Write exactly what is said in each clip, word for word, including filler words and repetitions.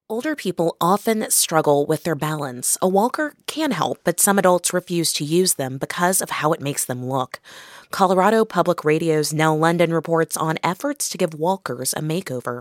Older people often struggle with their balance. A walker can help, but some adults refuse to use them because of how it makes them look. Colorado Public Radio's Nell London reports on efforts to give walkers a makeover.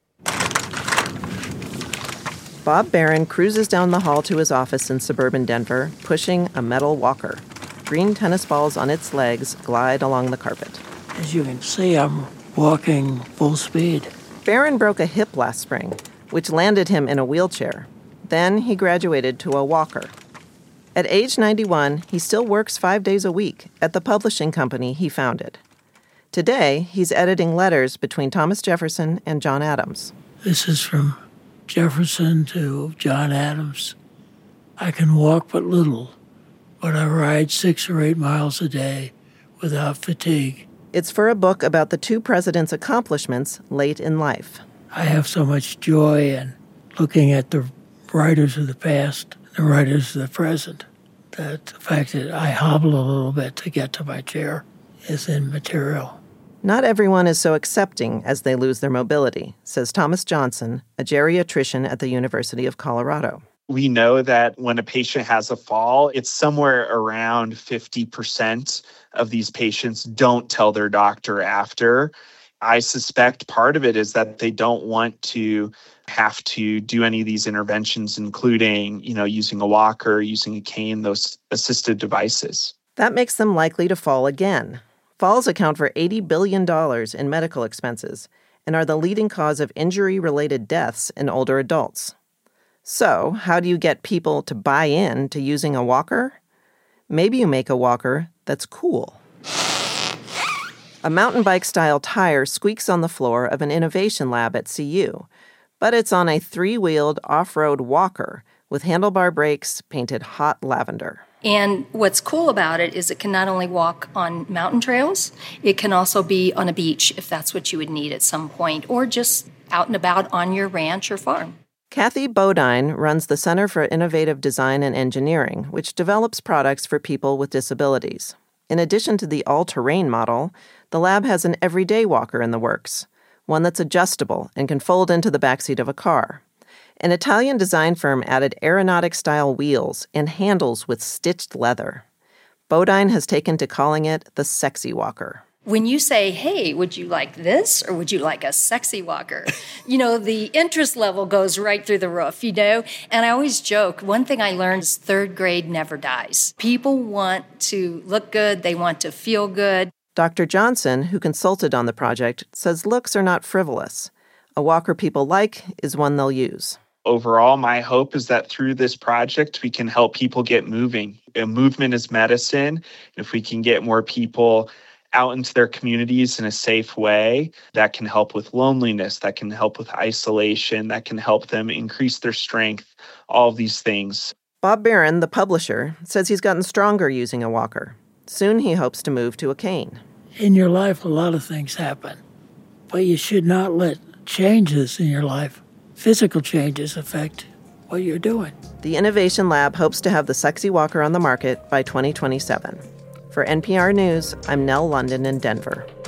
Bob Barron cruises down the hall to his office in suburban Denver, pushing a metal walker. Green tennis balls on its legs glide along the carpet. As you can see, I'm walking full speed. Barron broke a hip last spring, which landed him in a wheelchair. Then he graduated to a walker. At age ninety-one, he still works five days a week at the publishing company he founded. Today, he's editing letters between Thomas Jefferson and John Adams. This is from Jefferson to John Adams. I can walk but little, but I ride six or eight miles a day without fatigue. It's for a book about the two presidents' accomplishments late in life. I have so much joy in looking at the writers of the past, the writers of the present, that the fact that I hobble a little bit to get to my chair is immaterial. Not everyone is so accepting as they lose their mobility, says Thomas Johnson, a geriatrician at the University of Colorado. We know that when a patient has a fall, it's somewhere around fifty percent of these patients don't tell their doctor after. I suspect part of it is that they don't want to have to do any of these interventions, including, you know, using a walker, using a cane, those assisted devices. That makes them likely to fall again. Falls account for eighty billion dollars in medical expenses and are the leading cause of injury-related deaths in older adults. So, how do you get people to buy in to using a walker? Maybe you make a walker that's cool. A mountain bike-style tire squeaks on the floor of an innovation lab at C U, but it's on a three-wheeled off-road walker with handlebar brakes painted hot lavender. And what's cool about it is it can not only walk on mountain trails, it can also be on a beach if that's what you would need at some point, or just out and about on your ranch or farm. Kathy Bodine runs the Center for Innovative Design and Engineering, which develops products for people with disabilities. In addition to the all-terrain model, the lab has an everyday walker in the works, one that's adjustable and can fold into the backseat of a car. An Italian design firm added aeronautic-style wheels and handles with stitched leather. Bodine has taken to calling it the sexy walker. When you say, hey, would you like this or would you like a sexy walker? You know, the interest level goes right through the roof, you know? And I always joke, one thing I learned is third grade never dies. People want to look good, they want to feel good. Doctor Johnson, who consulted on the project, says looks are not frivolous. A walker people like is one they'll use. Overall, my hope is that through this project, we can help people get moving. Movement is medicine. If we can get more people out into their communities in a safe way, that can help with loneliness, that can help with isolation, that can help them increase their strength, all of these things. Bob Barron, the publisher, says he's gotten stronger using a walker. Soon he hopes to move to a cane. In your life, a lot of things happen, but you should not let changes in your life, physical changes, affect what you're doing. The Innovation Lab hopes to have the sexy walker on the market by twenty twenty-seven. For N P R News, I'm Nell London in Denver.